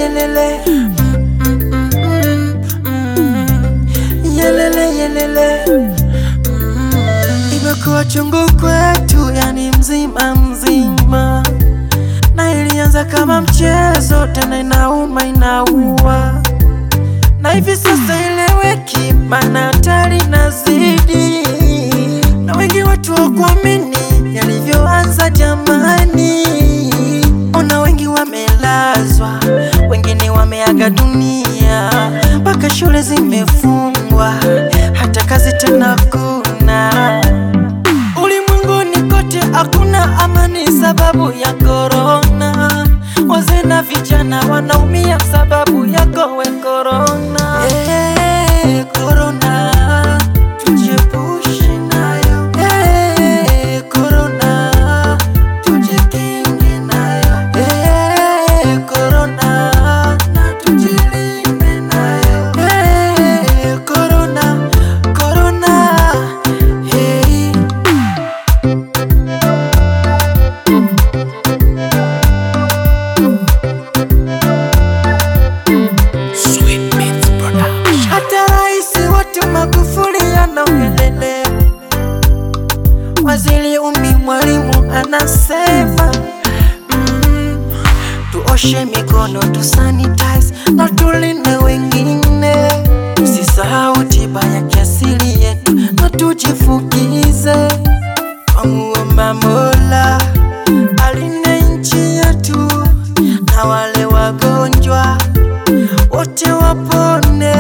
yelele. Yelele yelele. Imekuwa chungu kwetu, yani mzima mzima, na ilianza kama mchezo, tena inauma inaua, na hivi sasa ileweki, maana hatari nazidi, na wengi watu wakuamini yalivyoanza jamani. Ona wengi wamelazwa, wengine wameaga dunia, mpaka shule zimefungwa, hata kazi tena kuna. Ulimwenguni kote hakuna amani sababu ya korona. Wazee na vijana wanaumia sababu yako we korona. Hey, korona, tujiepushe nayo. Hey, korona, tujikinge nayo. Hey, korona, na tujilinde nayo. Hey, korona, korona, hey. Hata raisi wetu Magufuli anaongelelea, Waziri Umi Mwalimu anasema tuoshe mikono, tusanitize na tulinde wengine, tusisahau tiba ya kiasili yetu na tujifukize. Twamuomba Mola alinde nchi yetu, na wale wagonjwa wote wapone.